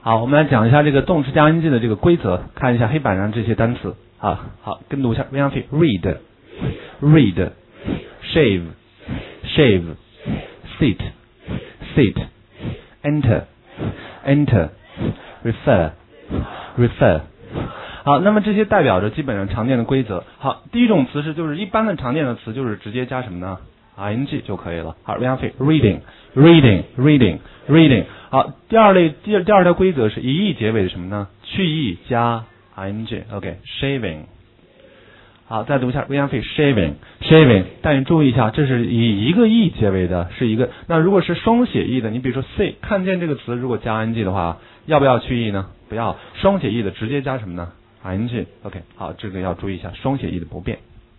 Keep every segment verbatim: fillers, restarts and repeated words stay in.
好，我们来讲一下这个动词加 ing 的这个规则，看一下黑板上这些单词。好，好，跟读一下 read read shave shave sit sit enter enter refer refer。好，那么这些代表着基本上常见的规则。好，第一种词是就是一般的常见的词就是直接加什么呢 ？ing 就可以了。好 ，reading reading reading reading。好，第二类第二第二条规则是以 e 结尾的什么呢？去 e 加 ing。OK，shaving。好，再读一下 shaving shaving。但你注意一下，这是以一个 e 结尾的，是一个。那如果是双写 e 的，你比如说 see， 看见这个词如果加 ing 的话，要不要去 e 呢？不要。双写 e 的直接加什么呢？ing。OK， 好，这个要注意一下，双写 e 的不变。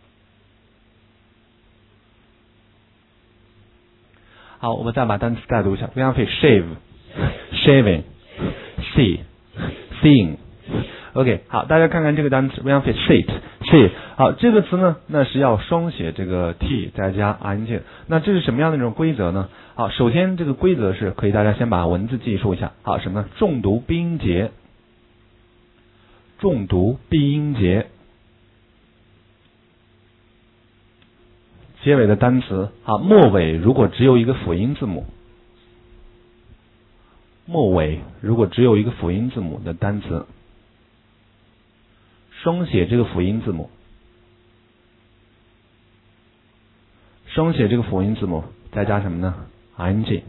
好，我们再把单词再读一下 shave shaving see seeing。OK， 好，大家看看这个单词 sit sit。好，这个词呢，那是要双写这个 t 再加 ing。那这是什么样的一种规则呢？好，首先这个规则是可以大家先把文字记述一下。好，什么呢？重读闭音节，重读闭音节，结尾的单词。好，末尾如果只有一个辅音字母，末尾如果只有一个辅音字母的单词，双写这个辅音字母，双写这个辅音字母，再加什么呢 ？ing。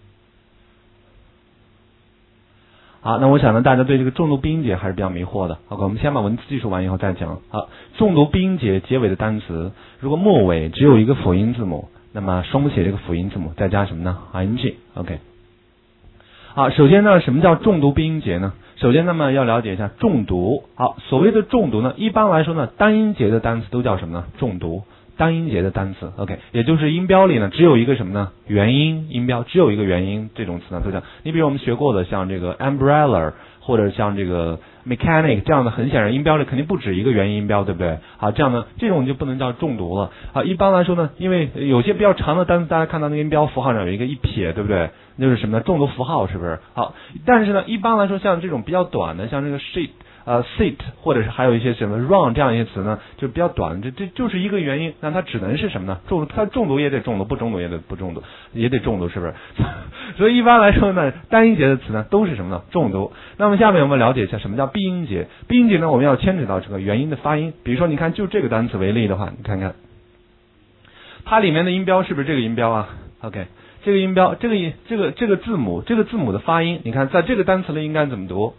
好，那我想呢，大家对这个重读闭音节还是比较迷惑的。OK， 我们先把文字记述完以后再讲。好，重读闭音节结尾的单词，如果末尾只有一个辅音字母，那么双写这个辅音字母，再加什么呢 ？ing。OK。好，首先呢，什么叫重读闭音节呢？首先，那么要了解一下重读。好，所谓的重读呢，一般来说呢，单音节的单词都叫什么呢？重读。单音节的单词 ，OK， 也就是音标里呢，只有一个什么呢？元音音标，只有一个元音，这种词呢都叫。你比如我们学过的，像这个 umbrella 或者像这个 mechanic 这样的，很显然音标里肯定不止一个元音音标，对不对？好，这样呢，这种就不能叫重读了。好，一般来说呢，因为有些比较长的单词，大家看到那个音标符号上有一个一撇，对不对？那就是什么呢？重读符号，是不是？好，但是呢，一般来说，像这种比较短的，像这个 sheet。呃 sit 或者是还有一些什么 run 这样一些词呢，就比较短，这这就是一个原因，那它只能是什么呢？重它重读也得重读，不重读也得不重读，也得重读，是不是？所以一般来说呢，单音节的词呢都是什么呢？重读。那么下面我们了解一下什么叫闭音节。闭音节呢，我们要牵扯到这个元音的发音。比如说，你看就这个单词为例的话，你看看它里面的音标是不是这个音标啊 ？OK， 这个音标，这个这个这个字母，这个字母的发音，你看在这个单词里应该怎么读？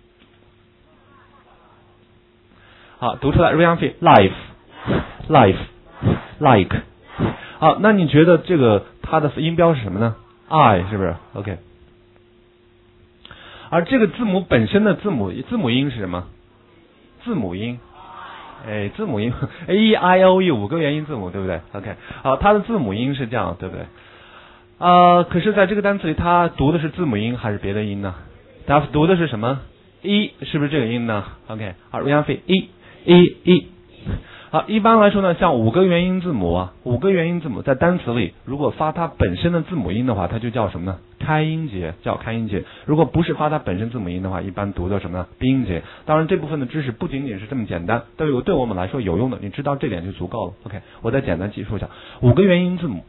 好，读出来 ，read life life like。好，那你觉得这个它的音标是什么呢 ？I 是不是 ？OK。而这个字母本身的字母字母音是什么？字母音，哎，字母音 A E I O U 五个元音字母，对不对 ？OK。好，它的字母音是这样，对不对？啊、呃，可是在这个单词里，它读的是字母音还是别的音呢？它读的是什么？一，是不是这个音呢 ？OK。好 ，read 一。一一，好，一般来说呢，像五个元音字母啊，五个元音字母在单词里，如果发它本身的字母音的话，它就叫什么呢？开音节，叫开音节。如果不是发它本身字母音的话，一般读作什么呢？闭音节。当然，这部分的知识不仅仅是这么简单，都有对我们来说有用的，你知道这点就足够了。OK， 我再简单记述一下，五个元音字母，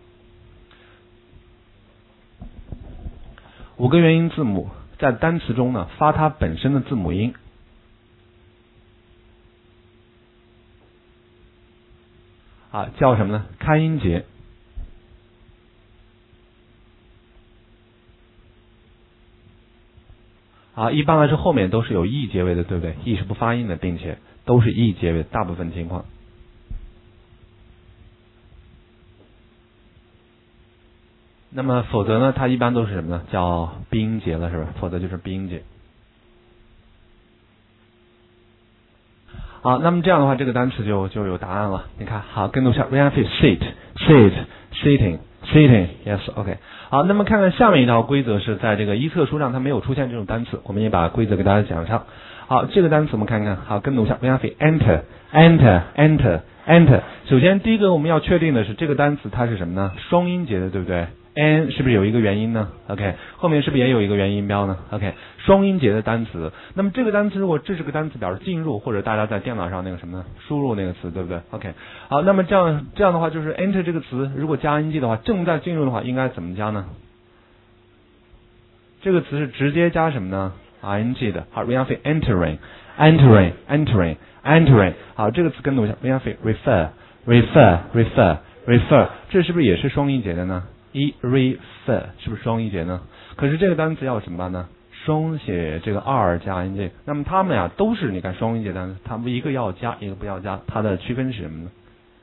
五个元音字母在单词中呢，发它本身的字母音。啊，叫什么呢？开音节。啊，一般来说后面都是有 e 结尾的，对不对 ？e 是不发音的，并且都是 e 结尾，大部分情况。那么否则呢，它一般都是什么呢？叫闭音节了，是不是？否则就是闭音节。好，那么这样的话，这个单词就就有答案了。你看，好，跟读一下 read sit sit sitting sitting yes OK。好，那么看看下面一条规则是在这个一册书上它没有出现这种单词，我们也把规则给大家讲上。好，这个单词我们看看，好，跟读一下 read enter enter enter enter。首先第一个我们要确定的是这个单词它是什么呢？双音节的，对不对 n 是不是有一个元音呢 ？OK， 后面是不是也有一个元音标呢 ？OK， 双音节的单词。那么这个单词如果这是个单词表示进入，或者大家在电脑上那个什么呢？输入那个词，对不对 ？OK， 好，那么这样这样的话就是 enter 这个词如果加 ing 的话，正在进入的话应该怎么加呢？这个词是直接加什么呢 ？ing 的。好 ，real entering，entering，entering，entering。好，这个词跟读一下 real refer，refer，refer，refer，这是不是也是双音节的呢？一 refer 是不是双音节呢？可是这个单词要怎么办呢？双写这个 r 加 ing， 那么它们呀都是你看双音节单词，它们一个要加，一个不要加，它的区分是什么呢？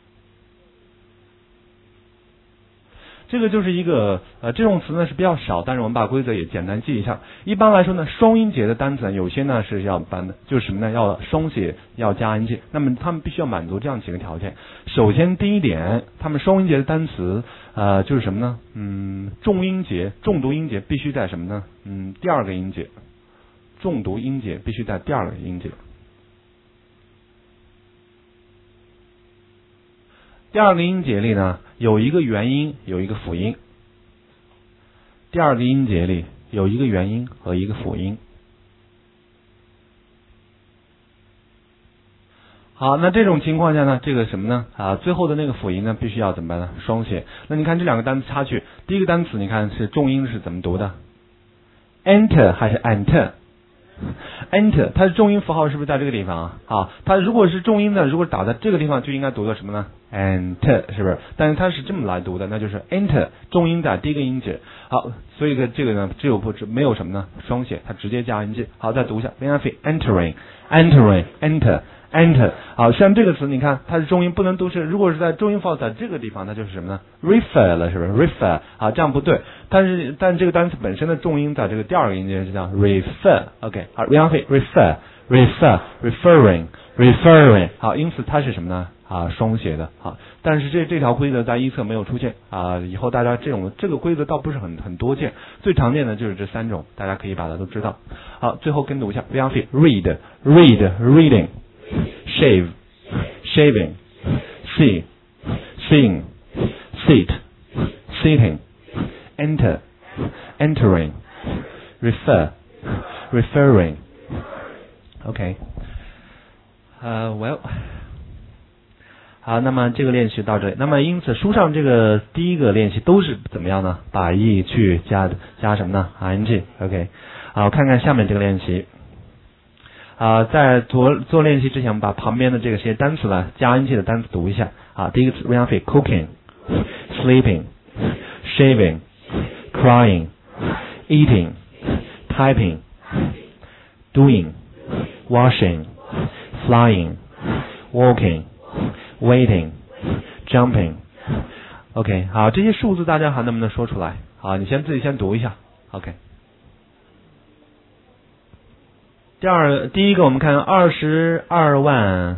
这个就是一个呃这种词呢是比较少，但是我们把规则也简单记一下。一般来说呢，双音节的单词有些呢是要搬的，就是什么呢？要双写，要加 ing。那么它们必须要满足这样几个条件。首先第一点，它们双音节的单词呃就是什么呢？嗯，重音节、重读音节必须在什么呢？嗯，第二个音节，重读音节必须在第二个音节。第二个音节里呢，有一个元音，有一个辅音。第二个音节里有一个元音和一个辅音。好，那这种情况下呢，这个什么呢？啊，最后的那个辅音呢，必须要怎么办呢？双写。那你看这两个单词差距，第一个单词你看是重音是怎么读的 ？enter 还是 enter？enter 它的重音符号是不是在这个地方啊？好，它如果是重音的，如果打在这个地方就应该读的什么呢 ？enter 是不是？但是它是这么来读的，那就是 enter 重音在第一个音节。好，所以这个呢只有不没有什么呢？双写，它直接加 ing。好，再读一下 entering entering enter enter。好，像这个词你看它是重音，不能读是，如果是在重音符号在这个地方，它就是什么呢 ？refer 了，是不是 ？refer 啊，这样不对。但是但这个单词本身的重音在这个第二个音节是叫 refer。OK， 好 refer refer referring referring。好，因此它是什么呢？啊，双写的。好，但是这这条规则在一册没有出现啊，以后大家这种这个规则倒不是很很多见，最常见的就是这三种，大家可以把它都知道。好，最后跟读一下 read read read reading shave shaving see seeing sit sitting enter entering refer referring OK 呃、uh, well 好，那么这个练习到这里。那么因此书上这个第一个练习都是怎么样呢？把 e 去加加什么呢 ？ing OK 好，看看下面这个练习。啊，在做做练习之前，我们把旁边的这个些单词呢，加 ing 的单词读一下。啊，第一个词 real cooking sleeping shaving crying eating typing doing washing flying walking waiting jumping OK 好，这些数字大家还能不能说出来？好，你先自己先读一下 OK 第二第一个我们看二十二万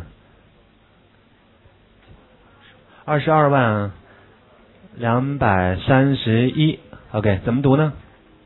二十二万两百三十一 OK 怎么读呢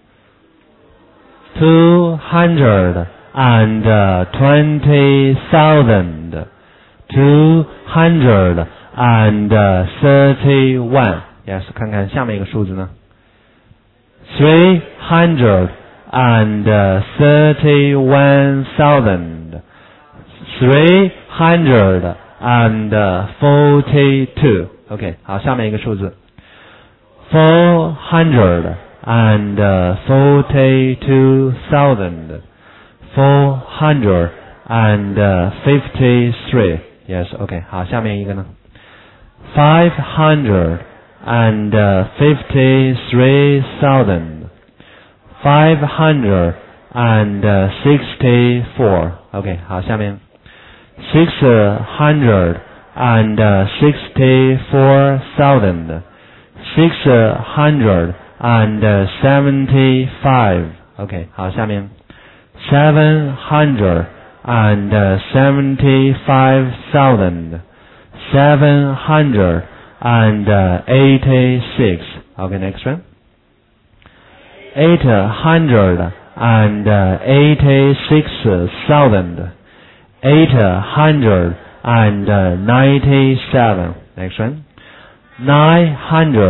two hundred and twenty thousand two hundred and thirty one yes 看看下面一个数字呢 three hundred and thirty one thousand three hundred and forty two OK 好下面一个数字 four hundred and forty two thousand four hundred and fifty three Yes, OK. 好，下面一个呢 ？Five hundred and fifty three thousand five hundred and sixty four. OK. 好，下面 Six hundred and sixty four thousand six hundred and seventy five. OK. 好，下面 Seven hundred. and seventy-five thousand seven hundred and eighty-six. Okay, next one. Eight hundred and eighty-six thousand eight hundred and ninety-seven. Next one. Nine hundred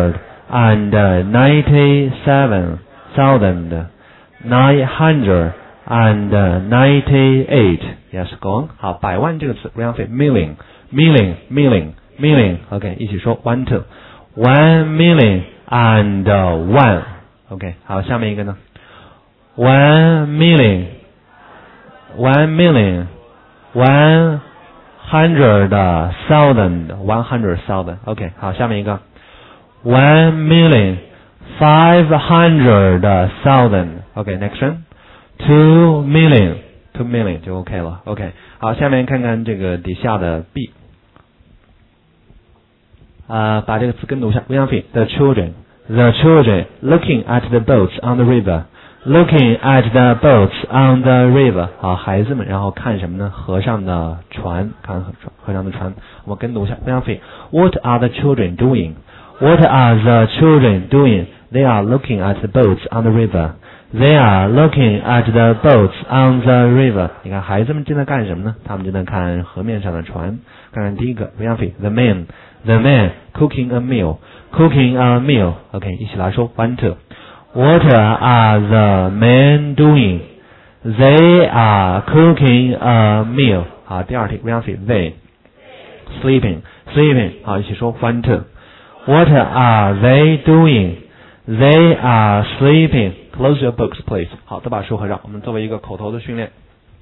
and ninety-seven thousand nine hundred and ninety-eight. Yes, go on. 好，百万这个词 ，real fit million, million, million, million. OK， 一起说 one two, one million and one. OK， 好，下面一个呢 ？one million, one million, one hundred thousand, one hundred thousand. OK， 好，下面一个 one million five hundred thousand. OK，next one.Two million, two million 就 OK 了。OK， 好，下面看看这个底下的 B， 啊、呃，把这个词跟读一下。Real fit. The children, the children looking at the boats on the river, looking at the boats on the river. 好，孩子们，然后看什么呢？河上的船，看河上的船。我们跟读一下。Real fit. What are the children doing? What are the children doing? They are looking at the boats on the river.They are looking at the boats on the river. 你看孩子们正在干什么呢？他们正在看河面上的船。看看第一个 real fit. The man, the man cooking a meal, cooking a meal. OK， 一起来说 one two. What are the men doing? They are cooking a meal. 好，第二题 real fit. They sleeping, sleeping. 好，一起说 one two. What are they doing?They are sleeping. Close your books, please. 好，都把书合上。我们作为一个口头的训练。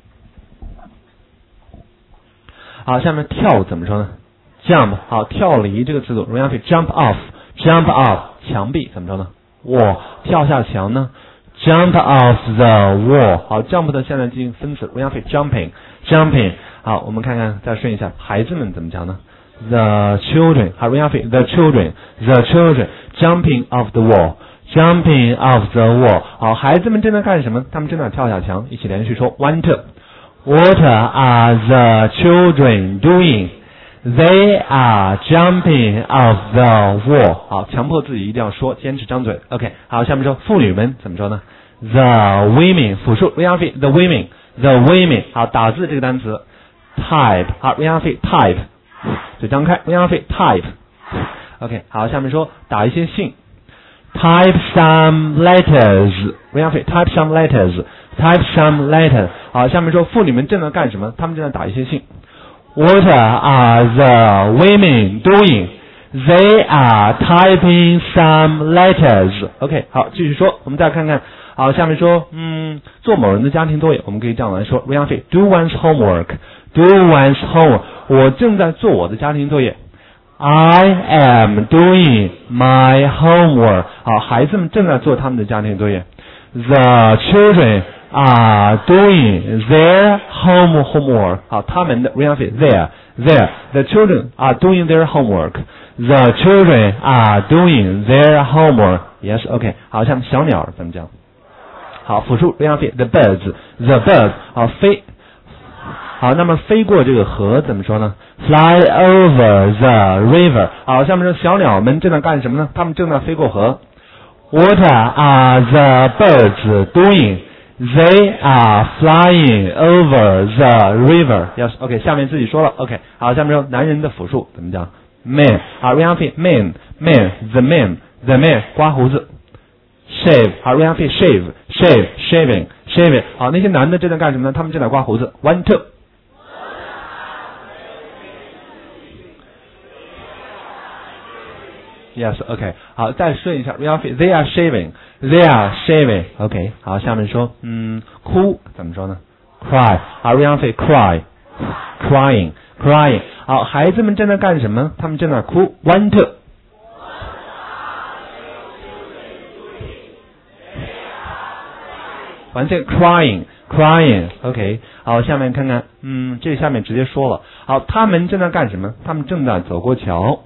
好，下面跳怎么说呢 ？Jump. 好，跳离这个词组 real fit. Jump off. Jump off. 墙壁怎么说呢 ？Wall. 跳下墙呢 ？Jump off the wall. 好 ，jump 的现在进行分词 real fit. Jumping. Jumping. 好，我们看看再顺一下，孩子们怎么讲呢？The children, 好 real fit, the children, the children jumping off the wall, jumping off the wall. 好，孩子们正在干什么？他们正在跳下墙。一起连续说 one two. What are the children doing? They are jumping off the wall. 好，强迫自己一定要说，坚持张嘴。OK， 好，下面说妇女们怎么说呢 ？The women, 复数 real fit, the women, the women. 好，打字这个单词 type, 好 real fit type。嘴张开 real fit type. OK， 好，下面说打一些信 type some letters. real fit type some letters. type some letters. 好，下面说妇女们正在干什么？她们正在打一些信 What are the women doing? They are typing some letters. OK， 好，继续说，我们再看看。好，下面说，嗯，做某人的家庭作业，我们可以这样来说 real fit do one's homework. Do one's homework. 我正在做我的家庭作业。I am doing my homework. 好，孩子们正在做他们的家庭作业。The children are doing their home homework. 好，他们的 real fit their their. The children are doing their homework. The children are doing their homework. Yes, OK. 好，像小鸟怎么讲？好，复数 real fit the birds. The birds 好飞。好，那么飞过这个河怎么说呢 ？Fly over the river. 好，下面说小鸟们正在干什么呢？它们正在飞过河。What are the birds doing? They are flying over the river. Yes, OK. 下面自己说了 ，OK. 好，下面说男人的复数怎么讲 ？Man. 好 ，real fit man man the man the man 刮胡子。Shave. 好 ，real fit shave shave shaving shaving. 好，那些男的正在干什么呢？他们正在刮胡子。One two. Yes, OK. 好，再顺一下 real fit. They are shaving. They are shaving. OK. 好，下面说，嗯，哭怎么说呢 ？Cry. 好 ，real fit cry. Crying. Crying. 好，孩子们正在干什么？他们正在哭。One two. 完全 crying. Crying. OK. 好，下面看看，嗯，这下面直接说了。好，他们正在干什么？他们正在走过桥。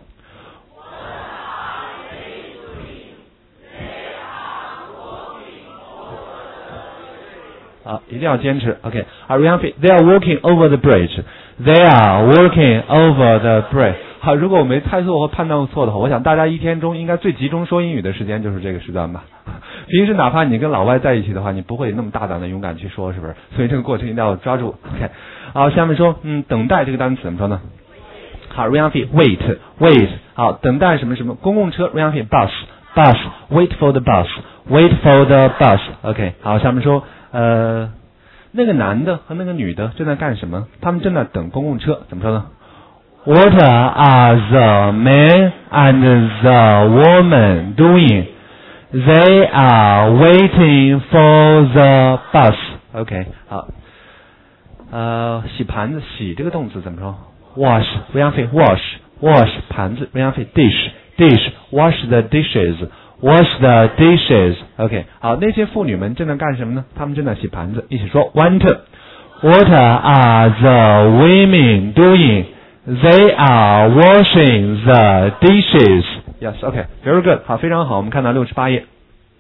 好，一定要坚持 ，OK。好 ，real fit. They are walking over the bridge. They are walking over the bridge. 好，如果我没猜错或判断错的话，我想大家一天中应该最集中说英语的时间就是这个时段吧。平时哪怕你跟老外在一起的话，你不会那么大胆的勇敢去说，是不是？所以这个过程一定要抓住 ，OK。好，下面说，嗯，等待这个单词怎么说呢？好 ，real fit wait wait. 好，等待什么什么公共车 real fit bus bus, wait for the bus, wait for the bus. OK， 好，下面说，呃，那个男的和那个女的正在干什么？他们正在等公共车，怎么说呢？ What are the man and the woman doing? They are waiting for the bus. OK， 好，呃，洗盘子，洗这个动词怎么说 ？Wash， 不要费 ，wash，wash 盘子，不要费 ，dish，dish，wash the dishes。Wash the dishes. OK， 好，那些妇女们正在干什么呢？她们正在洗盘子。一起说 ，one two. What are the women doing? They are washing the dishes. Yes, OK, very good. 好，非常好。我们看到六十八页。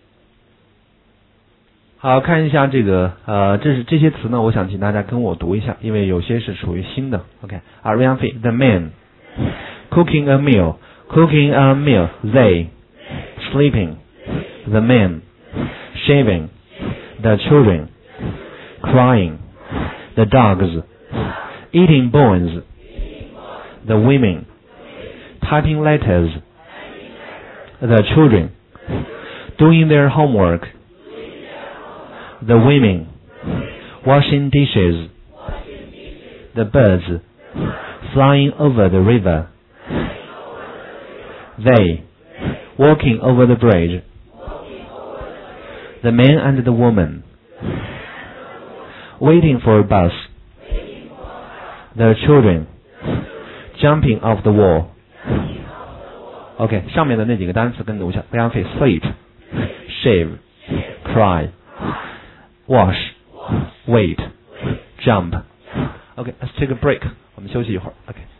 好，看一下这个，呃，这是这些词呢，我想请大家跟我读一下，因为有些是属于新的。OK， 啊 ，r e a the man cooking a meal, cooking a meal. They sleeping, the men, shaving, the children, crying, the dogs, eating bones, the women, typing letters, the children, doing their homework, the women, washing dishes, the birds, flying over the river, they, walking over the bridge, the man and the woman, waiting for a bus, the children, jumping off the wall. OK， 上面的那几个单词跟读一下，非常费 sleep, shave, cry, wash, wait, jump. OK, let's take a break. 我们休息一会儿。OK。